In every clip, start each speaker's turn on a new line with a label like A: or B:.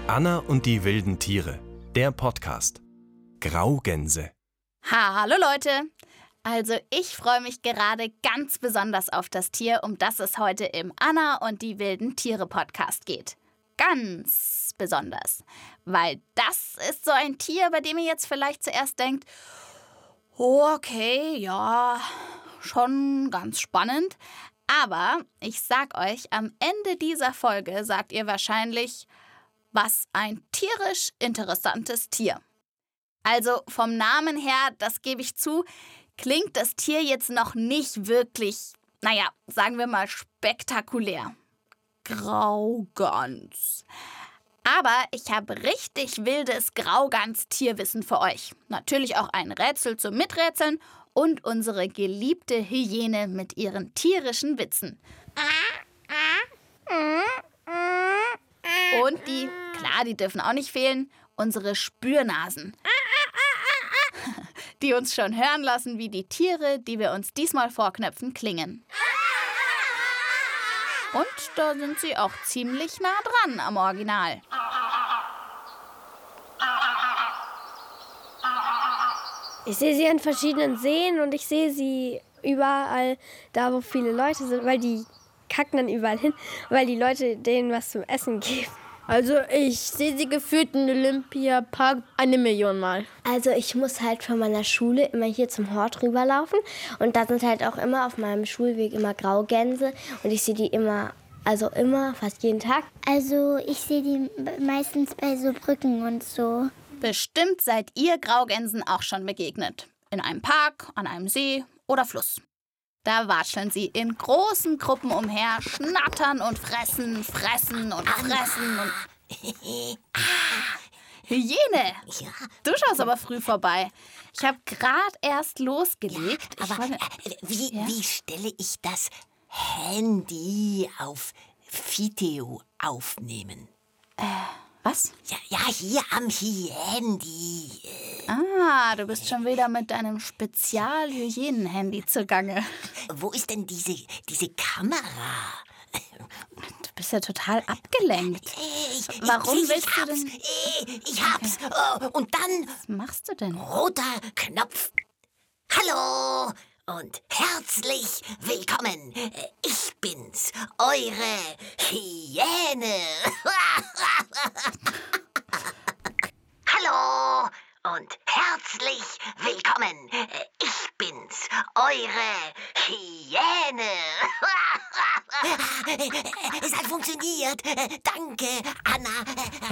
A: Anna und die wilden Tiere, der Podcast. Graugänse.
B: Hallo Leute! Also ich freue mich gerade ganz besonders auf das Tier, um das es heute im Anna und die wilden Tiere Podcast geht. Ganz besonders, weil das ist so ein Tier, bei dem ihr jetzt vielleicht zuerst denkt, oh, okay, ja, schon ganz spannend. Aber ich sag euch, am Ende dieser Folge sagt ihr wahrscheinlich, was ein tierisch interessantes Tier. Also vom Namen her, das gebe ich zu, klingt das Tier jetzt noch nicht wirklich, sagen wir mal spektakulär. Graugans. Aber ich habe richtig wildes Graugans-Tierwissen für euch. Natürlich auch ein Rätsel zum Miträtseln und unsere geliebte Hyäne mit ihren tierischen Witzen. Und die dürfen auch nicht fehlen, unsere Spürnasen. Die uns schon hören lassen, wie die Tiere, die wir uns diesmal vorknöpfen, klingen. Und da sind sie auch ziemlich nah dran am Original.
C: Ich sehe sie an verschiedenen Seen und ich sehe sie überall da, wo viele Leute sind, weil die kacken dann überall hin, weil die Leute denen was zum Essen geben.
D: Also ich sehe sie gefühlt im Olympiapark 1 Million Mal.
E: Also ich muss halt von meiner Schule immer hier zum Hort rüberlaufen und da sind halt auch immer auf meinem Schulweg immer Graugänse und ich sehe die immer, fast jeden Tag.
F: Also ich sehe die meistens bei so Brücken und so.
B: Bestimmt seid ihr Graugänsen auch schon begegnet. In einem Park, an einem See oder Fluss. Da watscheln sie in großen Gruppen umher, schnattern und fressen und fressen und... Hyäne!
G: Ja.
B: Du schaust aber früh vorbei. Ich habe gerade erst losgelegt.
G: Ja, aber wie stelle ich das Handy auf Video aufnehmen?
B: Was?
G: Ja, hier am Handy.
B: Du bist schon wieder mit deinem Spezial-Hyänen-Handy zugange.
G: Wo ist denn diese Kamera?
B: Du bist ja total abgelenkt. Warum willst du denn...
G: Ich hab's. Oh, und dann...
B: Was machst du denn?
G: Roter Knopf. Hallo und herzlich willkommen. Ich bin's, eure Hyäne. Hallo und herzlich willkommen. Ich bin's, eure Hyäne. Es hat funktioniert. Danke, Anna.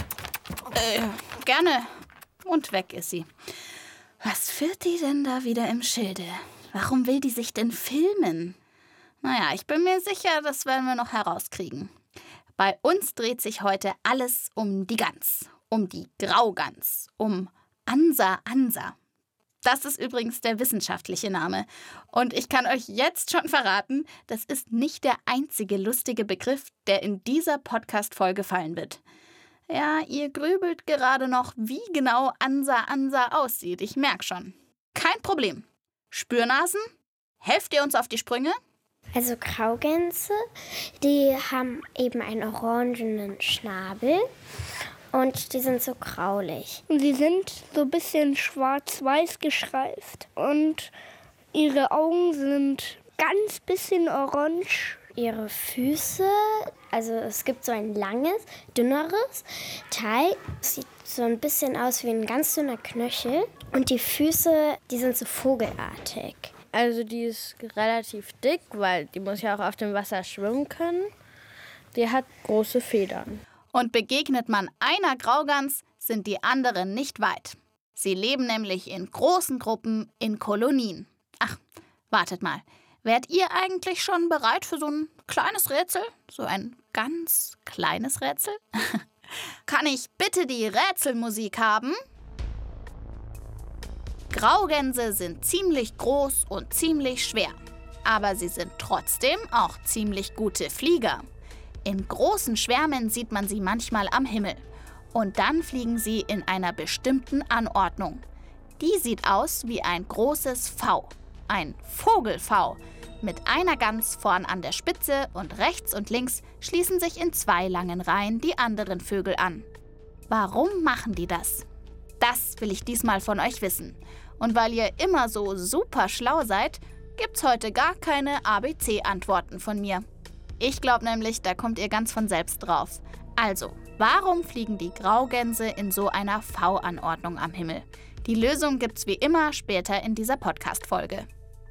B: Gerne. Und weg ist sie. Was führt die denn da wieder im Schilde? Warum will die sich denn filmen? Ich bin mir sicher, das werden wir noch herauskriegen. Bei uns dreht sich heute alles um die Gans, um die Graugans, um Ansa Ansa. Das ist übrigens der wissenschaftliche Name. Und ich kann euch jetzt schon verraten, das ist nicht der einzige lustige Begriff, der in dieser Podcast-Folge fallen wird. Ja, ihr grübelt gerade noch, wie genau Ansa Ansa aussieht. Ich merke schon. Kein Problem. Spürnasen? Helft ihr uns auf die Sprünge?
F: Also Graugänse, die haben eben einen orangenen Schnabel und die sind so graulich.
C: Und sie sind so ein bisschen schwarz-weiß gestreift und ihre Augen sind ganz bisschen orange.
E: Ihre Füße, also es gibt so ein langes, dünneres Teil. Sieht so ein bisschen aus wie ein ganz dünner Knöchel. Und die Füße, die sind so vogelartig.
D: Also die ist relativ dick, weil die muss ja auch auf dem Wasser schwimmen können. Die hat große Federn.
B: Und begegnet man einer Graugans, sind die anderen nicht weit. Sie leben nämlich in großen Gruppen in Kolonien. Ach, wartet mal. Wärt ihr eigentlich schon bereit für so ein kleines Rätsel? So ein ganz kleines Rätsel? Kann ich bitte die Rätselmusik haben? Graugänse sind ziemlich groß und ziemlich schwer. Aber sie sind trotzdem auch ziemlich gute Flieger. In großen Schwärmen sieht man sie manchmal am Himmel. Und dann fliegen sie in einer bestimmten Anordnung. Die sieht aus wie ein großes V. Ein Vogel-V. Mit einer Gans vorn an der Spitze und rechts und links schließen sich in 2 langen Reihen die anderen Vögel an. Warum machen die das? Das will ich diesmal von euch wissen. Und weil ihr immer so super schlau seid, gibt's heute gar keine ABC-Antworten von mir. Ich glaube nämlich, da kommt ihr ganz von selbst drauf. Also, warum fliegen die Graugänse in so einer V-Anordnung am Himmel? Die Lösung gibt's wie immer später in dieser Podcast-Folge.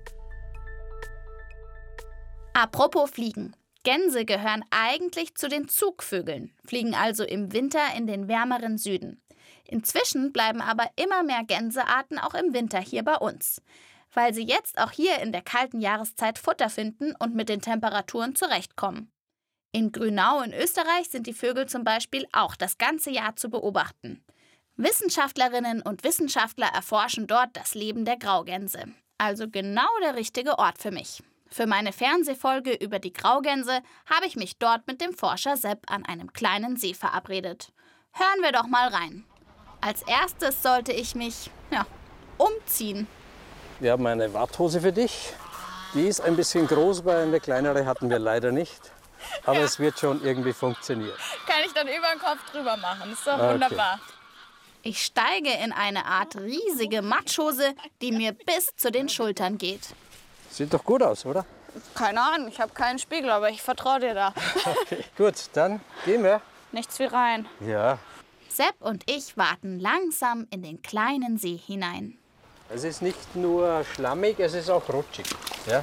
B: Apropos Fliegen. Gänse gehören eigentlich zu den Zugvögeln, fliegen also im Winter in den wärmeren Süden. Inzwischen bleiben aber immer mehr Gänsearten auch im Winter hier bei uns, weil sie jetzt auch hier in der kalten Jahreszeit Futter finden und mit den Temperaturen zurechtkommen. In Grünau in Österreich sind die Vögel zum Beispiel auch das ganze Jahr zu beobachten. Wissenschaftlerinnen und Wissenschaftler erforschen dort das Leben der Graugänse. Also genau der richtige Ort für mich. Für meine Fernsehfolge über die Graugänse habe ich mich dort mit dem Forscher Sepp an einem kleinen See verabredet. Hören wir doch mal rein. Als erstes sollte ich mich, umziehen.
H: Wir haben eine Warthose für dich. Die ist ein bisschen groß, weil eine kleinere hatten wir leider nicht. Aber es wird schon irgendwie funktionieren.
D: Kann ich dann über den Kopf drüber machen. Ist doch wunderbar.
B: Ich steige in eine Art riesige Matschhose, die mir bis zu den Schultern geht.
H: Sieht doch gut aus, oder?
D: Keine Ahnung, ich habe keinen Spiegel, aber ich vertraue dir da.
H: Okay, gut, dann gehen wir.
D: Nichts wie rein.
H: Ja,
B: Sepp und ich warten langsam in den kleinen See hinein.
H: es ist nicht nur schlammig, es ist auch rutschig. Ja?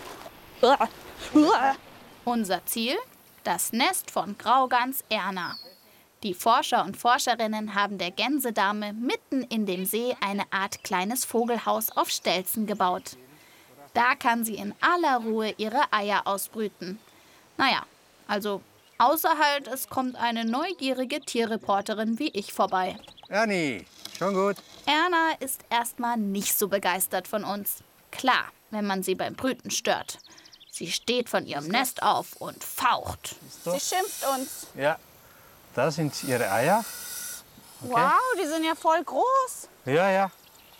B: Unser Ziel? Das Nest von Graugans Erna. Die Forscher und Forscherinnen haben der Gänsedame mitten in dem See eine Art kleines Vogelhaus auf Stelzen gebaut. Da kann sie in aller Ruhe ihre Eier ausbrüten. Naja, also außer halt, es kommt eine neugierige Tierreporterin wie ich vorbei.
H: Ernie, schon gut.
B: Erna ist erstmal nicht so begeistert von uns. Klar, wenn man sie beim Brüten stört. Sie steht von ihrem Nest auf und faucht.
D: Sie schimpft uns.
H: Ja, da sind ihre Eier. Okay.
D: Wow, die sind ja voll groß.
H: Ja.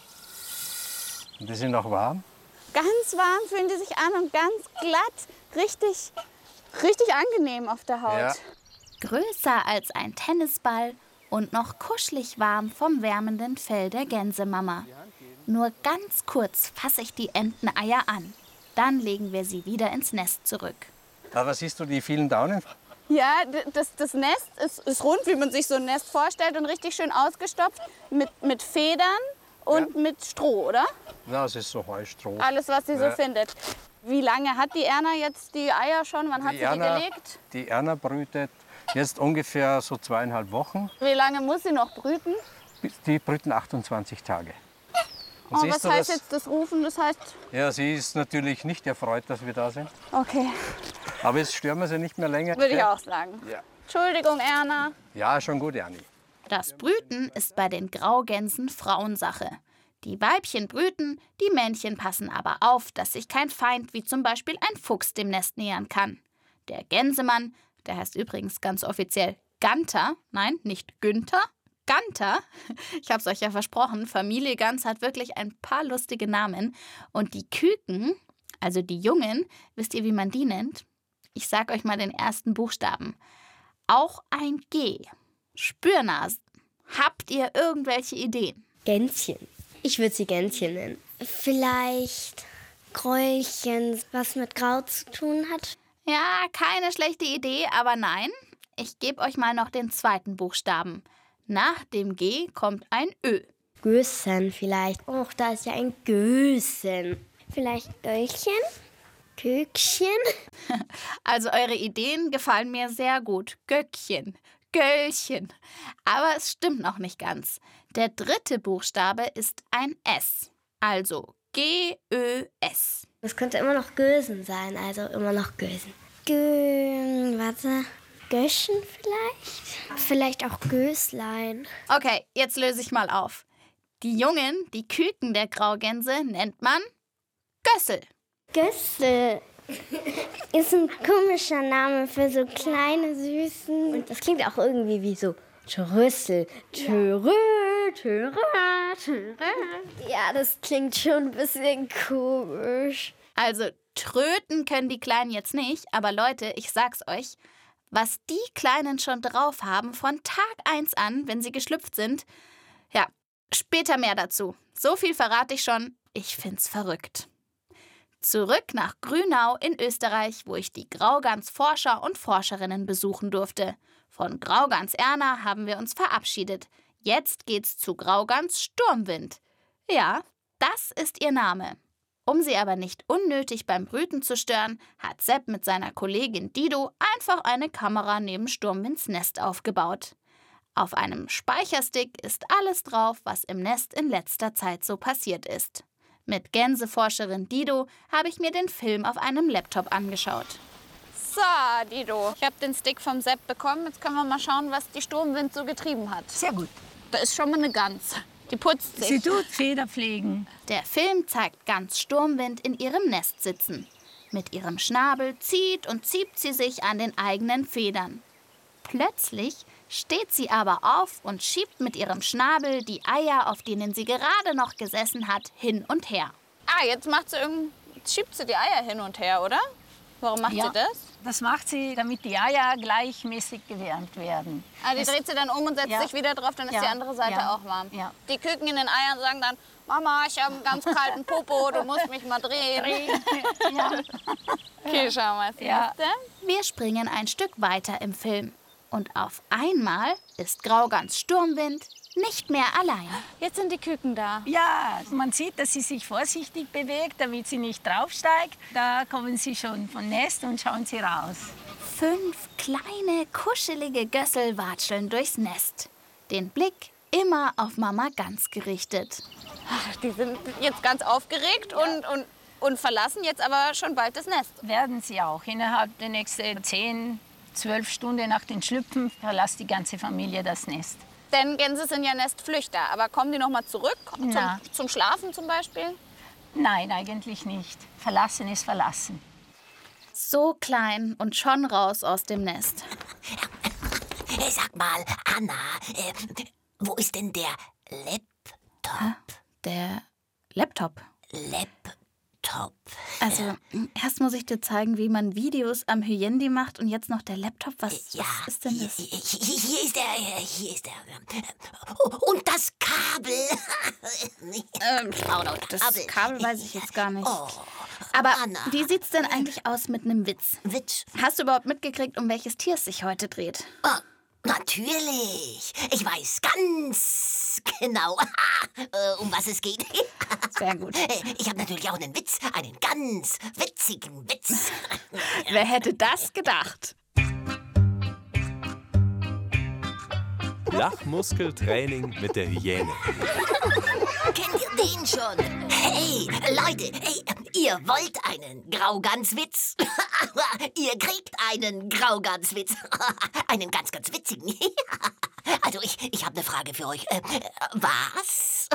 H: Und die sind auch warm.
D: Ganz warm fühlen die sich an und ganz glatt. Richtig angenehm auf der Haut.
H: Ja.
B: Größer als ein Tennisball und noch kuschelig warm vom wärmenden Fell der Gänsemama. Nur ganz kurz fasse ich die Enteneier an. Dann legen wir sie wieder ins Nest zurück.
H: Aber siehst du die vielen Daunen?
D: Ja, das Nest ist rund, wie man sich so ein Nest vorstellt und richtig schön ausgestopft mit Federn und mit Stroh, oder?
H: Ja, es ist so Heustroh.
D: Alles, was sie so findet. Wie lange hat die Erna jetzt die Eier schon? Wann hat sie die gelegt?
H: Die Erna brütet jetzt ungefähr so 2,5 Wochen.
D: Wie lange muss sie noch brüten?
H: Die brüten 28 Tage. Und
D: Oh,
H: siehst
D: was
H: du
D: heißt
H: das?
D: jetzt das Rufen? Das heißt,
H: Ja, sie ist natürlich nicht erfreut, dass wir da sind.
D: okay,
H: Aber jetzt stören wir sie nicht mehr länger.
D: würde ich auch sagen.
H: Ja.
D: Entschuldigung, Erna.
H: Ja, schon gut, Ernie.
B: Das Brüten ist bei den Graugänsen Frauensache. Die Weibchen brüten, die Männchen passen aber auf, dass sich kein Feind wie zum Beispiel ein Fuchs dem Nest nähern kann. Der Gänsemann, der heißt übrigens ganz offiziell Ganter, nein, nicht Günther, Ganter. Ich hab's euch ja versprochen, Familie Gans hat wirklich ein paar lustige Namen. Und die Küken, also die Jungen, wisst ihr, wie man die nennt? Ich sag euch mal den ersten Buchstaben. Auch ein G. Spürnasen. Habt ihr irgendwelche Ideen?
C: Gänschen. Ich würde sie Gänschen nennen.
F: Vielleicht Gräulchen, was mit Grau zu tun hat.
B: Ja, keine schlechte Idee, aber nein. Ich gebe euch mal noch den zweiten Buchstaben. Nach dem G kommt ein Ö.
C: Gößen vielleicht. Och, da ist ja ein Gößen.
F: Vielleicht Göllchen? Kökchen?
B: Also eure Ideen gefallen mir sehr gut. Göckchen, Göllchen. Aber es stimmt noch nicht ganz. Der dritte Buchstabe ist ein S. Also G-Ö-S.
C: Das könnte immer noch Gösen sein, also immer noch Gösen.
F: Göschen vielleicht? Vielleicht auch Göslein.
B: Okay, jetzt löse ich mal auf. Die Jungen, die Küken der Graugänse, nennt man Gössel.
F: Gössel ist ein komischer Name für so kleine, süßen.
C: Und das klingt auch irgendwie wie so Trüssel. Törö, törö, törö.
F: Ja, das klingt schon ein bisschen komisch.
B: Also tröten können die Kleinen jetzt nicht, aber Leute, ich sag's euch, Was die Kleinen schon drauf haben von Tag 1 an, wenn sie geschlüpft sind, ja, später mehr dazu. So viel verrate ich schon, ich find's verrückt. Zurück nach Grünau in Österreich, wo ich die Graugans-Forscher und Forscherinnen besuchen durfte. Von Graugans Erna haben wir uns verabschiedet. Jetzt geht's zu Graugans Sturmwind. Ja, das ist ihr Name. Um sie aber nicht unnötig beim Brüten zu stören, hat Sepp mit seiner Kollegin Dido einfach eine Kamera neben Sturmwinds Nest aufgebaut. Auf einem Speicherstick ist alles drauf, was im Nest in letzter Zeit so passiert ist. Mit Gänseforscherin Dido habe ich mir den Film auf einem Laptop angeschaut.
D: So, Dido, ich habe den Stick vom Sepp bekommen. Jetzt können wir mal schauen, was die Sturmwind so getrieben hat.
I: Sehr gut.
D: Da ist schon mal eine Gans. Die putzt sich.
I: Sie tut Federpflegen.
B: Der Film zeigt Gans Sturmwind in ihrem Nest sitzen. Mit ihrem Schnabel zieht und zieht sie sich an den eigenen Federn. Plötzlich steht sie aber auf und schiebt mit ihrem Schnabel die Eier, auf denen sie gerade noch gesessen hat, hin und her.
D: Jetzt schiebt sie die Eier hin und her, oder? Warum macht sie das?
I: Das macht sie, damit die Eier gleichmäßig gewärmt werden.
D: Die dreht sie dann um und setzt sich wieder drauf, dann ist die andere Seite auch warm.
I: Ja.
D: Die Küken in den Eiern sagen dann, Mama, ich habe einen ganz kalten Popo, du musst mich mal drehen.
I: Ja.
D: Okay, schau mal.
I: Ja.
B: Wir springen ein Stück weiter im Film. Und auf einmal ist Graugans Sturmwind nicht mehr allein.
D: Jetzt sind die Küken da.
I: Ja, man sieht, dass sie sich vorsichtig bewegt, damit sie nicht draufsteigt. Da kommen sie schon vom Nest und schauen sie raus.
B: 5 kleine, kuschelige Gössel watscheln durchs Nest. Den Blick immer auf Mama Gans gerichtet.
D: Die sind jetzt ganz aufgeregt und verlassen jetzt aber schon bald das Nest.
I: Werden sie auch. Innerhalb der nächsten 10, 12 Stunden nach den Schlüpfen verlässt die ganze Familie das Nest.
D: Denn Gänse sind ja Nestflüchter. Aber kommen die noch mal zurück? Zum Schlafen zum Beispiel?
I: Nein, eigentlich nicht. Verlassen ist verlassen.
B: So klein und schon raus aus dem Nest.
G: Sag mal, Anna, wo ist denn der Laptop?
B: Der Laptop.
G: Laptop.
B: Also, erst muss ich dir zeigen, wie man Videos am Hyändi macht und jetzt noch der Laptop. Was ist denn das?
G: Hier ist der. Und das Kabel.
B: Das Kabel weiß ich jetzt gar nicht.
G: Oh,
B: aber
G: Anna.
B: wie sieht's denn eigentlich aus mit einem Witz?
G: Witz?
B: Hast du überhaupt mitgekriegt, um welches Tier es sich heute dreht?
G: Oh, natürlich. Ich weiß ganz genau, um was es geht.
B: Sehr gut.
G: Ich habe natürlich auch einen Witz, einen ganz witzigen Witz.
B: Wer hätte das gedacht?
A: Lachmuskeltraining mit der Hyäne.
G: Kennt ihr den schon? Hey, Leute, ihr wollt einen Grauganswitz? Ihr kriegt einen Grauganswitz. Einen ganz, ganz witzigen. Also, ich habe eine Frage für euch. Was?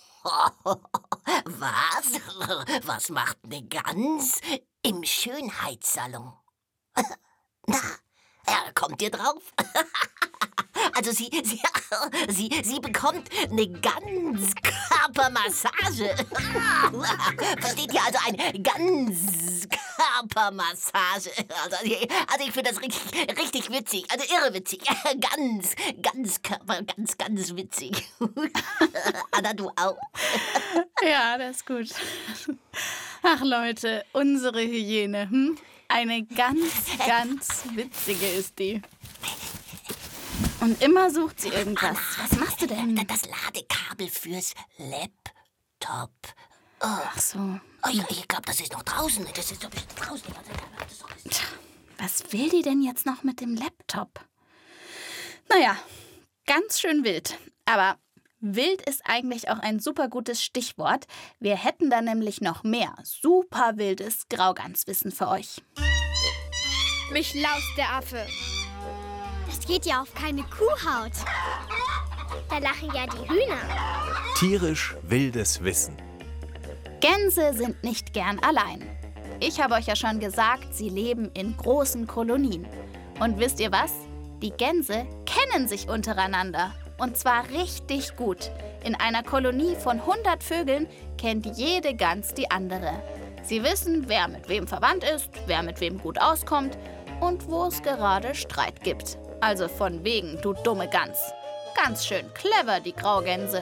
G: Was macht eine Gans im Schönheitssalon? Na, kommt ihr drauf? Also sie bekommt eine Ganzkörpermassage. Versteht ihr? Also eine Ganzkörpermassage. Also ich finde das richtig witzig. Also irre witzig. Ganzkörper, ganz witzig. Anna, du auch?
B: Ja, das ist gut. Ach Leute, unsere Hyäne. Eine ganz witzige ist die. Und immer sucht sie irgendwas. Was machst du denn?
G: Das Ladekabel fürs Laptop.
B: Ach so.
G: Ich glaube, das ist noch draußen. Das ist doch bestimmt draußen.
B: Was will die denn jetzt noch mit dem Laptop? Naja, ganz schön wild. Aber wild ist eigentlich auch ein super gutes Stichwort. Wir hätten da nämlich noch mehr super wildes Grauganswissen für euch.
C: Mich laust der Affe.
F: Das geht ja auf keine Kuhhaut. Da lachen ja die Hühner.
A: Tierisch wildes Wissen.
B: Gänse sind nicht gern allein. Ich habe euch ja schon gesagt, sie leben in großen Kolonien. Und wisst ihr was? Die Gänse kennen sich untereinander. Und zwar richtig gut. In einer Kolonie von 100 Vögeln kennt jede Gans die andere. Sie wissen, wer mit wem verwandt ist, wer mit wem gut auskommt. und wo es gerade Streit gibt. Also von wegen, du dumme Gans. Ganz schön clever, die Graugänse.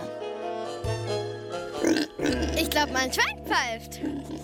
C: Ich glaube, mein Schwein pfeift.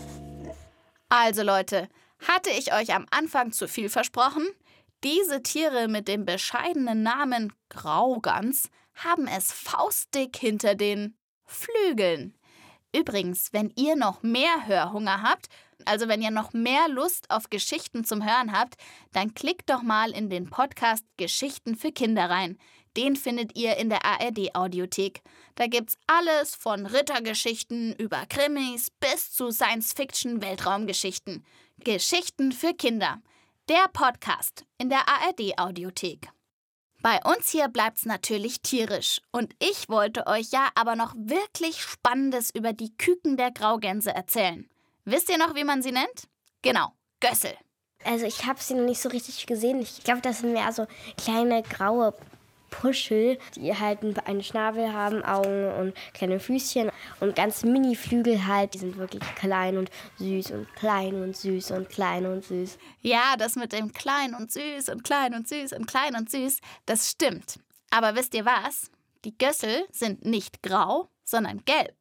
B: Also Leute, hatte ich euch am Anfang zu viel versprochen? Diese Tiere mit dem bescheidenen Namen Graugans haben es faustdick hinter den Flügeln. Übrigens, wenn ihr noch mehr Hörhunger habt, also wenn ihr noch mehr Lust auf Geschichten zum Hören habt, dann klickt doch mal in den Podcast Geschichten für Kinder rein. Den findet ihr in der ARD-Audiothek. Da gibt's alles von Rittergeschichten über Krimis bis zu Science-Fiction-Weltraumgeschichten. Geschichten für Kinder. Der Podcast in der ARD-Audiothek. Bei uns hier bleibt's natürlich tierisch. Und ich wollte euch ja aber noch wirklich Spannendes über die Küken der Graugänse erzählen. Wisst ihr noch, wie man sie nennt? Genau, Gössel.
F: Also ich habe sie noch nicht so richtig gesehen. Ich glaube, das sind mehr so kleine graue Puschel, die halt einen Schnabel haben, Augen und kleine Füßchen und ganz Mini-Flügel halt. Die sind wirklich klein und süß und klein und süß und klein und süß.
B: Ja, das mit dem klein und süß und klein und süß und klein und süß, das stimmt. Aber wisst ihr was? Die Gössel sind nicht grau, sondern gelb.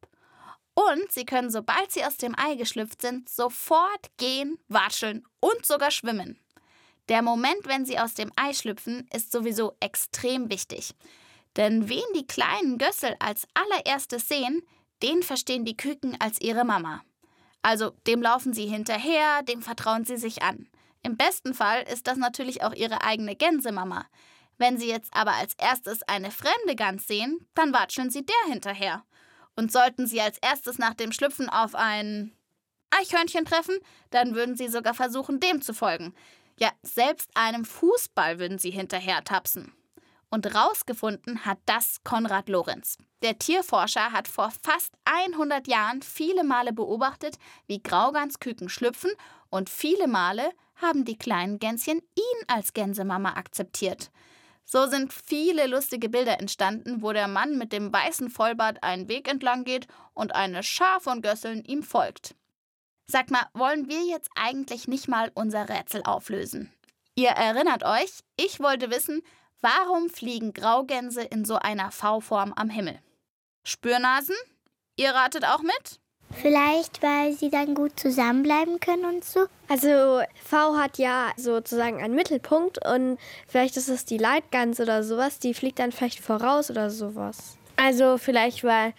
B: Und sie können, sobald sie aus dem Ei geschlüpft sind, sofort gehen, watscheln und sogar schwimmen. Der Moment, wenn sie aus dem Ei schlüpfen, ist sowieso extrem wichtig. Denn wen die kleinen Gössel als allererstes sehen, den verstehen die Küken als ihre Mama. Also dem laufen sie hinterher, dem vertrauen sie sich an. Im besten Fall ist das natürlich auch ihre eigene Gänsemama. Wenn sie jetzt aber als erstes eine fremde Gans sehen, dann watscheln sie der hinterher. Und sollten sie als erstes nach dem Schlüpfen auf ein Eichhörnchen treffen, dann würden sie sogar versuchen, dem zu folgen. Ja, selbst einem Fußball würden sie hinterher tapsen. Und rausgefunden hat das Konrad Lorenz. Der Tierforscher hat vor fast 100 Jahren viele Male beobachtet, wie Graugansküken schlüpfen, und viele Male haben die kleinen Gänschen ihn als Gänsemama akzeptiert. So sind viele lustige Bilder entstanden, wo der Mann mit dem weißen Vollbart einen Weg entlang geht und eine Schar von Gösseln ihm folgt. Sag mal, wollen wir jetzt eigentlich nicht mal unser Rätsel auflösen? Ihr erinnert euch, ich wollte wissen, warum fliegen Graugänse in so einer V-Form am Himmel? Spürnasen? Ihr ratet auch mit?
E: Vielleicht, weil sie dann gut zusammenbleiben können und so.
C: Also V hat ja sozusagen einen Mittelpunkt und vielleicht ist es die Leitgans oder sowas, die fliegt dann vielleicht voraus oder sowas.
J: Also vielleicht, weil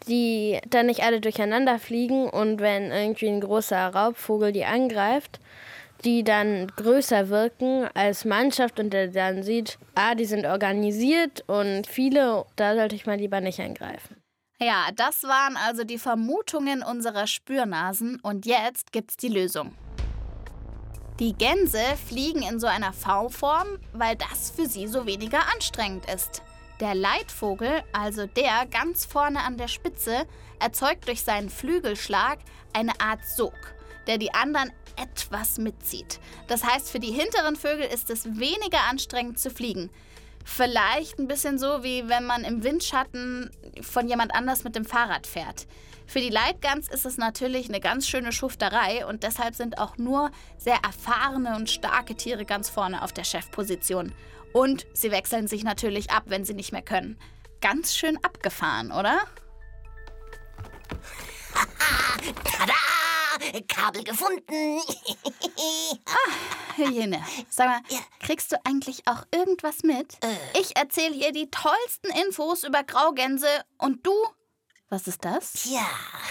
J: die dann nicht alle durcheinander fliegen und wenn irgendwie ein großer Raubvogel die angreift, die dann größer wirken als Mannschaft und der dann sieht, die sind organisiert und viele, da sollte ich mal lieber nicht eingreifen.
B: Ja, das waren also die Vermutungen unserer Spürnasen und jetzt gibt's die Lösung. Die Gänse fliegen in so einer V-Form, weil das für sie so weniger anstrengend ist. Der Leitvogel, also der ganz vorne an der Spitze, erzeugt durch seinen Flügelschlag eine Art Sog, der die anderen etwas mitzieht. Das heißt, für die hinteren Vögel ist es weniger anstrengend zu fliegen. Vielleicht ein bisschen so, wie wenn man im Windschatten von jemand anders mit dem Fahrrad fährt. Für die Leitgans ist es natürlich eine ganz schöne Schufterei und deshalb sind auch nur sehr erfahrene und starke Tiere ganz vorne auf der Chefposition. Und sie wechseln sich natürlich ab, wenn sie nicht mehr können. Ganz schön abgefahren, oder?
G: Tada! Kabel gefunden.
B: Helene, sag mal, kriegst du eigentlich auch irgendwas mit? Ich erzähle hier die tollsten Infos über Graugänse und du? Was ist das?
G: Tja,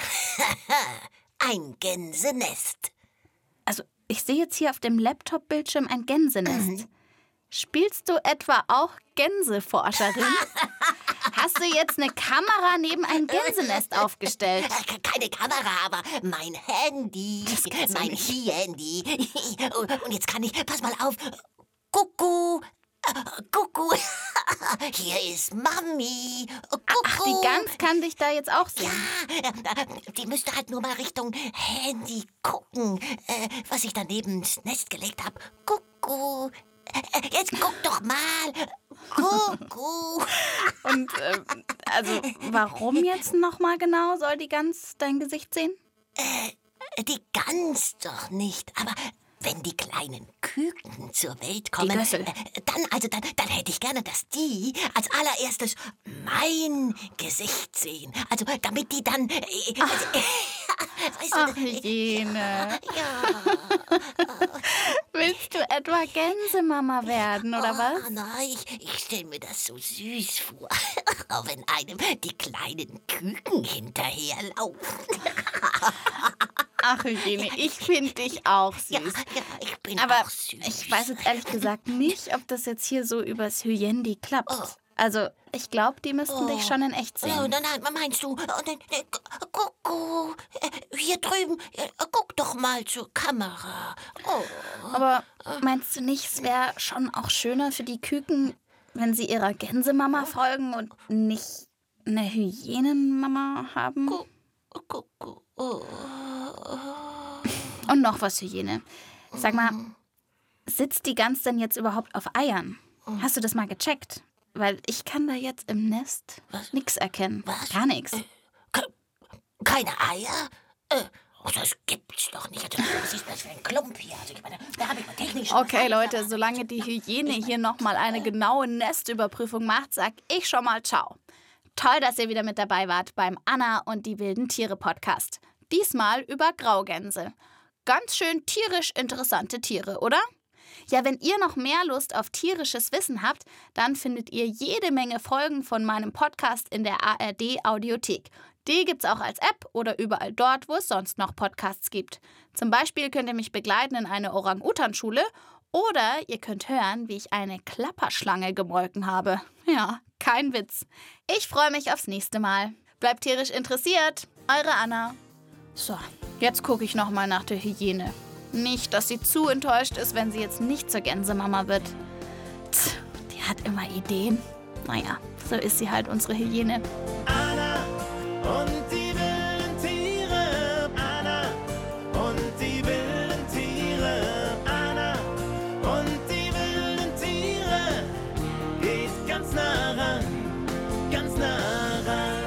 G: ein Gänsenest.
B: Also, ich sehe jetzt hier auf dem Laptop-Bildschirm ein Gänsenest. Spielst du etwa auch Gänseforscherin? Hast du jetzt eine Kamera neben ein Gänsenest aufgestellt?
G: Keine Kamera, aber mein Handy. Mein Handy. Und jetzt kann ich, pass mal auf. Kuckuck. Kuckuck. Hier ist Mami. Kuckuck.
B: Ach, die Gans kann dich da jetzt auch sehen.
G: Ja, die müsste halt nur mal Richtung Handy gucken, was ich daneben ins Nest gelegt habe. Kuckuck. Jetzt guck doch mal. Kuckuck.
B: Und, also, warum jetzt nochmal genau soll die Gans dein Gesicht sehen?
G: Die Gans doch nicht, aber wenn die kleinen Küken zur Welt kommen,
B: Gössel.
G: dann hätte ich gerne, dass die als allererstes mein Gesicht sehen. Also, damit die dann...
B: Ach, Hyäne.
G: Ja.
B: Willst du etwa Gänsemama werden, oder was?
G: Nein, ich stelle mir das so süß vor. Wenn einem die kleinen Küken hinterherlaufen.
B: Ach, Hyäne, ich finde dich auch süß.
G: Ja, ich bin
B: Aber
G: auch süß.
B: ich weiß jetzt ehrlich gesagt nicht, ob das jetzt hier so übers Hyendi klappt. Also, ich glaube, die müssten dich schon in echt sehen.
G: Nein, meinst du? Guck, hier drüben, guck doch mal zur Kamera.
B: Aber meinst du nicht, es wäre schon auch schöner für die Küken, wenn sie ihrer Gänsemama folgen und nicht eine Hyänenmama haben? Und noch was, Hyäne. Sag mal, sitzt die Gans denn jetzt überhaupt auf Eiern? Hast du das mal gecheckt? Weil ich kann da jetzt im Nest nichts erkennen.
G: Was?
B: Gar nichts.
G: Keine Eier? Das gibt's doch nicht. Was ist das für ein Klump hier? Also, ich meine, da habe ich mal technisch...
B: Okay, Leute, solange die Hyäne hier nochmal eine genaue Nestüberprüfung macht, sag ich schon mal ciao. Toll, dass ihr wieder mit dabei wart beim Anna und die wilden Tiere Podcast. Diesmal über Graugänse. Ganz schön tierisch interessante Tiere, oder? Ja, wenn ihr noch mehr Lust auf tierisches Wissen habt, dann findet ihr jede Menge Folgen von meinem Podcast in der ARD Audiothek. Die gibt's auch als App oder überall dort, wo es sonst noch Podcasts gibt. Zum Beispiel könnt ihr mich begleiten in eine Orang-Utan-Schule oder ihr könnt hören, wie ich eine Klapperschlange gemolken habe. Ja, kein Witz. Ich freue mich aufs nächste Mal. Bleibt tierisch interessiert. Eure Anna. So, jetzt gucke ich noch mal nach der Hyäne. Nicht, dass sie zu enttäuscht ist, wenn sie jetzt nicht zur Gänsemama wird. Die hat immer Ideen. Naja, so ist sie halt, unsere Hyäne.
K: Anna und die wilden Tiere. Anna und die wilden Tiere. Anna und die wilden Tiere. Geht ganz nah ran, ganz nah ran.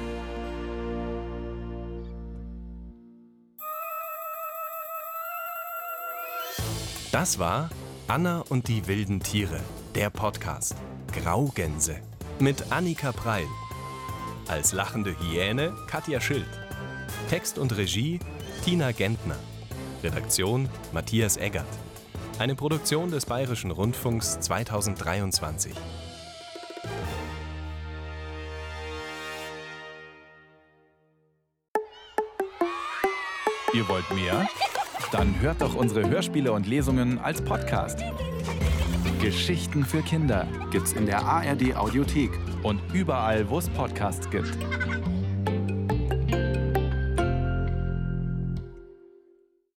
A: Das war Anna und die wilden Tiere, der Podcast Graugänse mit Annika Preil. Als lachende Hyäne Katja Schild. Text und Regie Tina Gentner. Redaktion Matthias Eggert. Eine Produktion des Bayerischen Rundfunks 2023.
L: Ihr wollt mehr? Dann hört doch unsere Hörspiele und Lesungen als Podcast. Geschichten für Kinder gibt's in der ARD Audiothek und überall, wo es Podcasts gibt.